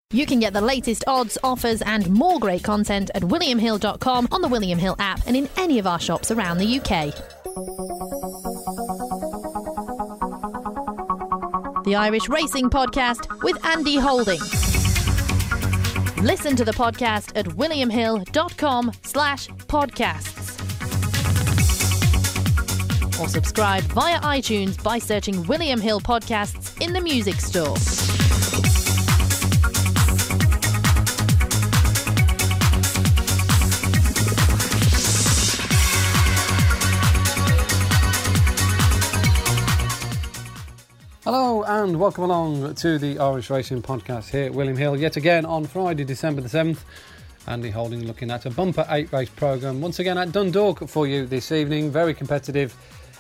You can get the latest odds, offers and more great content at williamhill.com, on the William Hill app and in any of our shops around the UK. The Irish Racing Podcast with Andy Holding. Listen to the podcast at williamhill.com/podcasts. Or subscribe via iTunes by searching William Hill Podcasts in the music store. Hello and welcome along to the Irish Racing Podcast here at William Hill. Yet again on Friday, December the 7th. Andy Holding looking at a bumper 8-race programme once again at Dundalk for you this evening. Very competitive,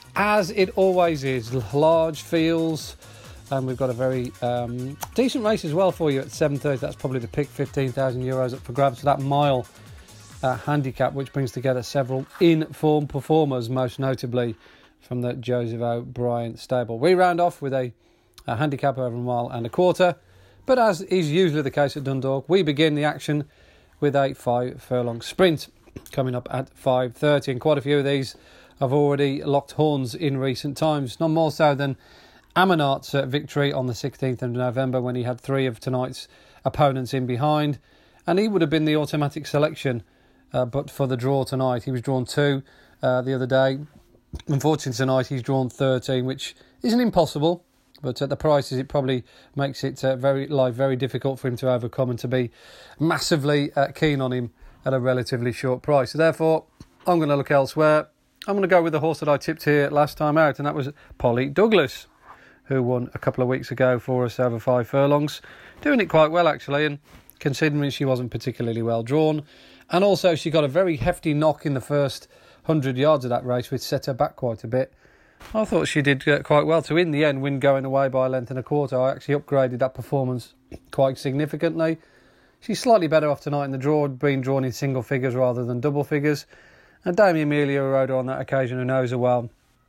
as it always is. Large fields, and we've got a very decent race as well for you at 7:30. That's probably the pick, €15,000 up for grabs for that mile handicap, which brings together several in-form performers, most notably from the Joseph O'Brien stable. We round off with a handicap over a mile and a quarter, but as is usually the case at Dundalk, we begin the action with a 5-furlong sprint coming up at 5:30, and quite a few of these have already locked horns in recent times, not more so than Amanat's victory on the 16th of November when he had three of tonight's opponents in behind, and he would have been the automatic selection but for the draw tonight. He was drawn 2 the other day. Unfortunately tonight he's drawn 13, which isn't impossible, but at the prices it probably makes it very difficult for him to overcome and to be massively keen on him at a relatively short price. So therefore I'm going to look elsewhere. I'm going to go with the horse that I tipped here last time out, and that was Polly Douglas, who won a couple of weeks ago for us over 5 furlongs. Doing it quite well actually, and considering she wasn't particularly well drawn, and also she got a very hefty knock in the first 100 yards of that race, which set her back quite a bit. I thought she did quite well to, in the end, win going away by a length and a quarter. I actually upgraded that performance quite significantly. She's slightly better off tonight in the draw, being drawn in single figures rather than double figures. And Damien Amelia, who rode her on that occasion, who knows her well,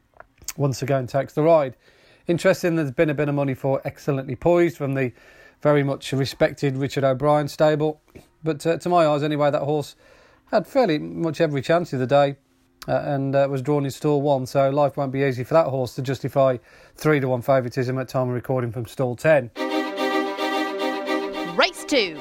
once again takes the ride. Interesting, there's been a bit of money for Excellently Poised from the very much respected Richard O'Brien stable. But to my eyes anyway, that horse had fairly much every chance of the day. And was drawn in stall 1, so life won't be easy for that horse to justify 3-1 favouritism at time of recording from stall 10. Race 2.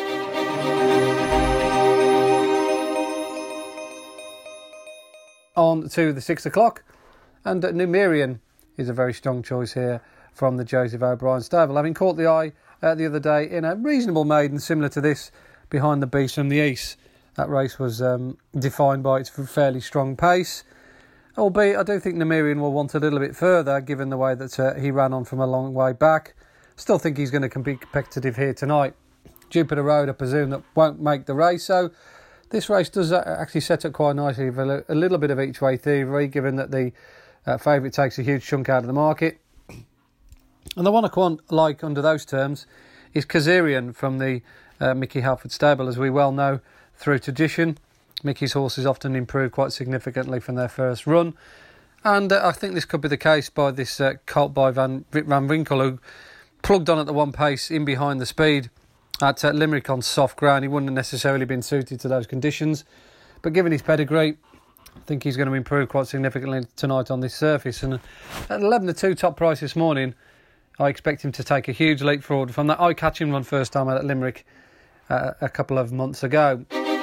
On to the 6 o'clock, and Numerian is a very strong choice here from the Joseph O'Brien stable, having caught the eye the other day in a reasonable maiden similar to this behind the Beast from the East. That race was defined by its fairly strong pace, albeit I do think Numerian will want a little bit further given the way that he ran on from a long way back. Still think he's going to be competitive here tonight. Jupiter Road, I presume, that won't make the race, so this race does actually set up quite nicely for a little bit of each way thievery, given that the favourite takes a huge chunk out of the market. And the one I quite like under those terms is Kazarian from the Mickey Halford stable. As we well know through tradition, Mickey's horses often improve quite significantly from their first run, and I think this could be the case by this colt by Van Winkle, who plugged on at the one pace in behind the speed at Limerick on soft ground. He wouldn't have necessarily been suited to those conditions, but given his pedigree, I think he's going to improve quite significantly tonight on this surface. And at 11-2 top price this morning, I expect him to take a huge leap forward from that eye-catching run first time out at Limerick a couple of months ago.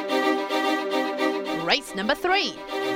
Race number 3.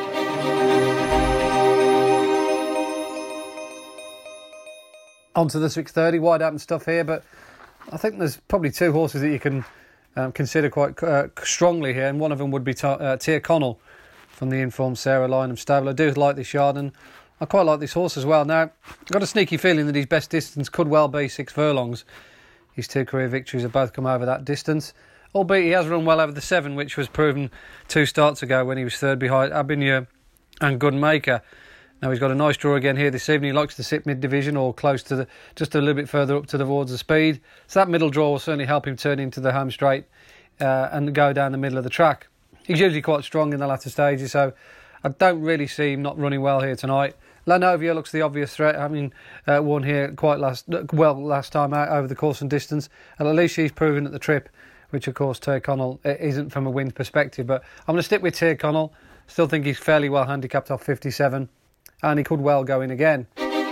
On to the 6:30, wide open stuff here, but I think there's probably 2 horses that you can consider quite strongly here, and one of them would be Tia Connell from the informed Sarah Lynham stable. I do like this yard, and I quite like this horse as well. Now, I've got a sneaky feeling that his best distance could well be 6 furlongs. His 2 career victories have both come over that distance, albeit he has run well over the 7, which was proven 2 starts ago when he was third behind Abigneur and Gunmaker. Now he's got a nice draw again here this evening. He likes to sit mid-division or close to just a little bit further up towards the speed. So that middle draw will certainly help him turn into the home straight and go down the middle of the track. He's usually quite strong in the latter stages, so I don't really see him not running well here tonight. Lanovia looks the obvious threat, having won here quite last time out over the course and distance. And at least she's proven at the trip, which of course Tyrconnell isn't from a win perspective. But I'm going to stick with Tyrconnell. Still think he's fairly well handicapped off 57, and he could well go in again.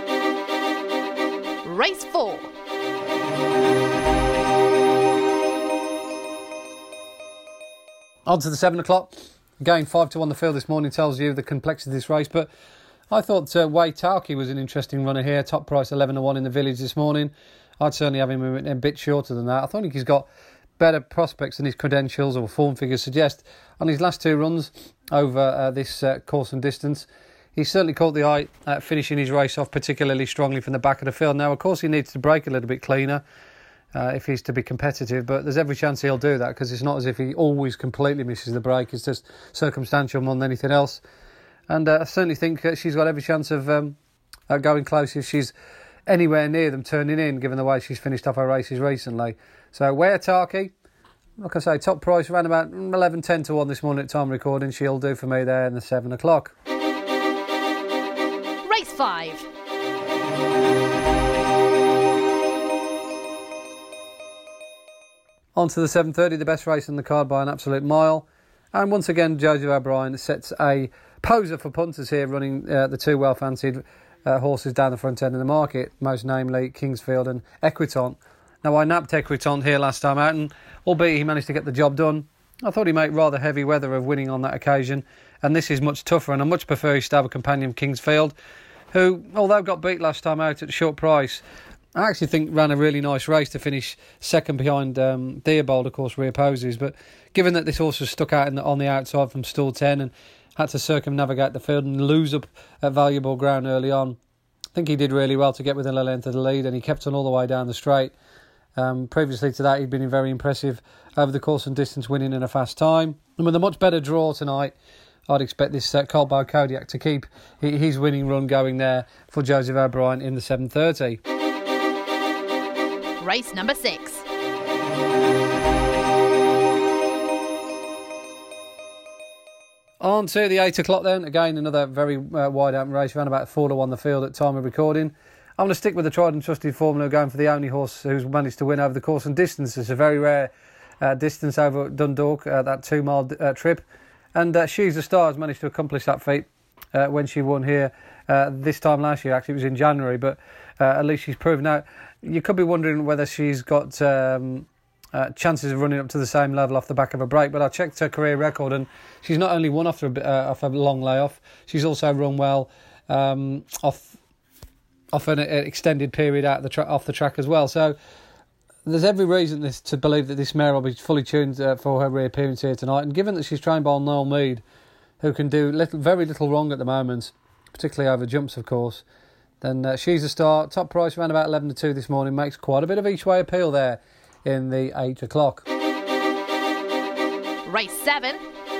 Race 4. On to the 7 o'clock. Again, 5-1 the field this morning tells you the complexity of this race. But I thought Waytaki was an interesting runner here. Top price 11-1 in the village this morning. I'd certainly have him a bit shorter than that. I think he's got better prospects than his credentials or form figures suggest. On his last 2 runs over this course and distance, he's certainly caught the eye at finishing his race off particularly strongly from the back of the field. Now, of course, he needs to brake a little bit cleaner if he's to be competitive, but there's every chance he'll do that, because it's not as if he always completely misses the brake. It's just circumstantial more than anything else. And I certainly think she's got every chance of going close if she's anywhere near them turning in, given the way she's finished off her races recently. So Waytaki, like I say, top price around about 11-10-1 this morning at time recording. She'll do for me there in the 7 o'clock. Race 5. On to the 7:30, the best race on the card by an absolute mile. And once again, Joseph O'Brien sets a poser for punters here, running the 2 well-fancied horses down the front end of the market, most namely Kingsfield and Equitant. Now, I napped Equitant here last time out, and albeit he managed to get the job done, I thought he made rather heavy weather of winning on that occasion. And this is much tougher, and I much prefer his stable companion Kingsfield, who, although got beat last time out at short price, I actually think ran a really nice race to finish second behind Theobald, of course, rear poses. But given that this horse was stuck out on the outside from stall 10 and had to circumnavigate the field and lose up at valuable ground early on, I think he did really well to get within a length of the lead, and he kept on all the way down the straight. Previously to that, he'd been very impressive over the course and distance, winning in a fast time. And with a much better draw tonight, I'd expect this Colbo Kodiak to keep his winning run going there for Joseph O'Brien in the 7:30. Race number 6. On to the 8 o'clock then. Again, another very wide open race, around about 4-1 the field at time of recording. I'm going to stick with the tried and trusted formula, going for the only horse who's managed to win over the course and distance. It's a very rare distance over at Dundalk, that 2-mile trip. And She's a Star has managed to accomplish that feat when she won here this time last year. Actually, it was in January, but at least she's proven out. You could be wondering whether she's got chances of running up to the same level off the back of a break, but I checked her career record, and she's not only won off a long layoff, she's also run well off an extended period out off the track as well. So there's every reason to believe that this mare will be fully tuned for her reappearance here tonight. And given that she's trained by Noel Mead, who can do very little wrong at the moment, particularly over jumps, of course, then She's a Star, top price around about 11-2 this morning, makes quite a bit of each way appeal there in the 8 o'clock. Race 7.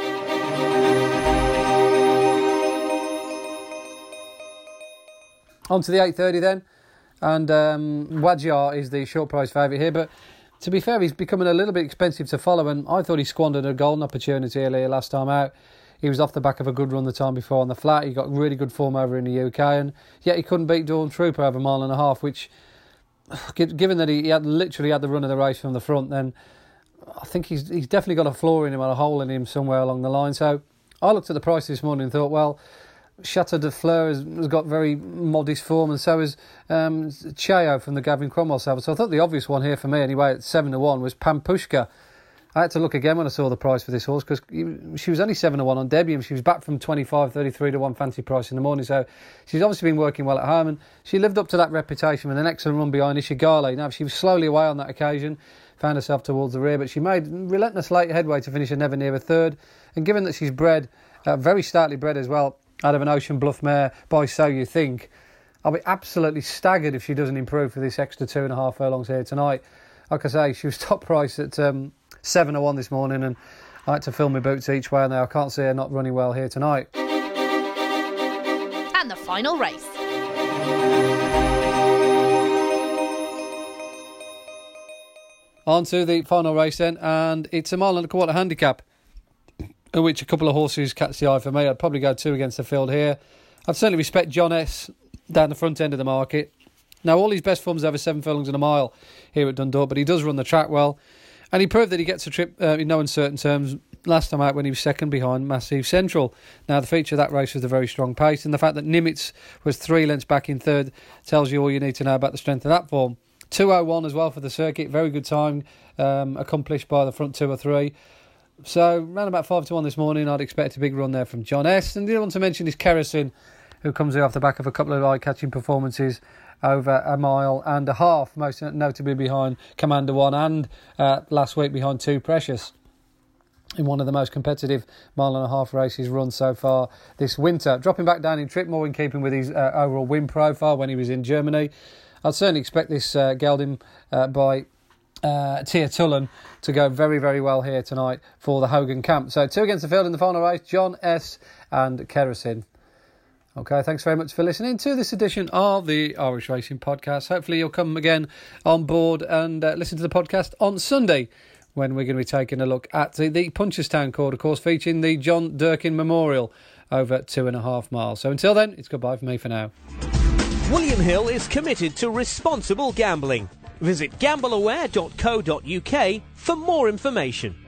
On to the 8:30 then, and Wadjar is the short price favourite here, but to be fair, he's becoming a little bit expensive to follow, and I thought he squandered a golden opportunity earlier last time out. He was off the back of a good run the time before on the flat. He got really good form over in the UK, and yet he couldn't beat Dawn Trooper over a mile and a half, which, given that he had literally had the run of the race from the front, then I think he's definitely got a flaw in him and a hole in him somewhere along the line. So I looked at the price this morning and thought, well, Chateau de Fleur has got very modest form, and so has Cheo from the Gavin Cromwell stable. So I thought the obvious one here for me, anyway, at 7-1 was Pampushka. I had to look again when I saw the price for this horse, because she was only 7-1 on debut, and she was back from 25-33-1 fancy price in the morning. So she's obviously been working well at home, and she lived up to that reputation with an excellent run behind Ishigale. Now, she was slowly away on that occasion, found herself towards the rear, but she made relentless late headway to finish a never near a third. And given that she's bred, very stoutly bred as well, out of an Ocean Bluff mare by So You Think, I'll be absolutely staggered if she doesn't improve for this extra 2.5 furlongs here tonight. Like I say, she was top price at 7-1 this morning, and I had to fill my boots each way, and I can't see her not running well here tonight. And the final race. On to the final race then, and it's a 1.25 mile handicap, in which a couple of horses catch the eye for me. I'd probably go 2 against the field here. I'd certainly respect John S. down the front end of the market. Now, all his best forms over 7 furlongs and a mile here at Dundalk, but he does run the track well. And he proved that he gets a trip in no uncertain terms last time out when he was second behind Massive Central. Now, the feature of that race was a very strong pace, and the fact that Nimitz was 3 lengths back in third tells you all you need to know about the strength of that form. 2:01 as well for the circuit, very good time, accomplished by the front 2 or 3. So, round about 5-1 this morning, I'd expect a big run there from John S. And the other one to mention is Kerosene, who comes here off the back of a couple of eye-catching performances over a mile and a half, most notably behind Commander One and last week behind Too Precious in one of the most competitive mile-and-a-half races run so far this winter. Dropping back down in trip, more in keeping with his overall win profile when he was in Germany. I'd certainly expect this gelding by Tia Tullen to go very, very well here tonight for the Hogan camp. So 2 against the field in the final race, John S. and Kerosene. Okay, thanks very much for listening to this edition of the Irish Racing Podcast. Hopefully you'll come again on board and listen to the podcast on Sunday when we're going to be taking a look at the Punchestown Court, of course, featuring the John Durkin Memorial over 2.5 miles. So until then, it's goodbye for me for now. William Hill is committed to responsible gambling. Visit gambleaware.co.uk for more information.